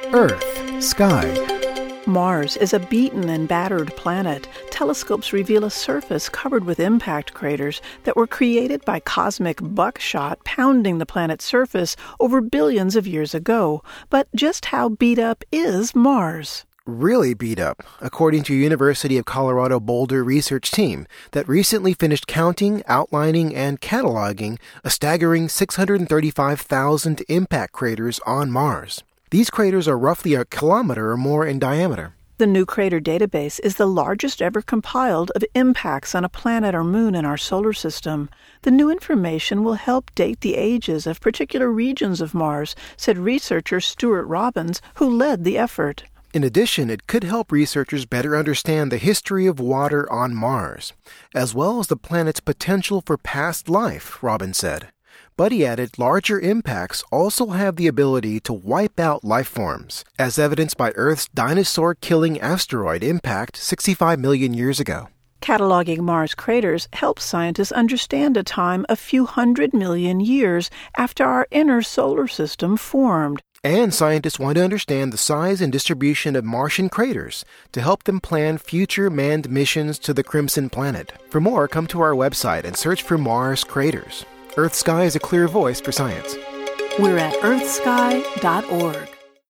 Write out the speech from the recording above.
Earth, Sky. Mars is a beaten and battered planet. Telescopes reveal a surface covered with impact craters that were created by cosmic buckshot pounding the planet's surface over billions of years ago. But just how beat up is Mars? Really beat up, according to University of Colorado Boulder research team that recently finished counting, outlining, and cataloging a staggering 635,000 impact craters on Mars. These craters are roughly a kilometer or more in diameter. The new crater database is the largest ever compiled of impacts on a planet or moon in our solar system. The new information will help date the ages of particular regions of Mars, said researcher Stuart Robbins, who led the effort. In addition, it could help researchers better understand the history of water on Mars, as well as the planet's potential for past life, Robbins said. But he added larger impacts also have the ability to wipe out life forms, as evidenced by Earth's dinosaur-killing asteroid impact 65 million years ago. Cataloging Mars craters helps scientists understand a time a few 100 million years after our inner solar system formed. And scientists want to understand the size and distribution of Martian craters to help them plan future manned missions to the Crimson Planet. For more, come to our website and search for Mars craters. Earth Sky is a clear voice for science. We're at earthsky.org.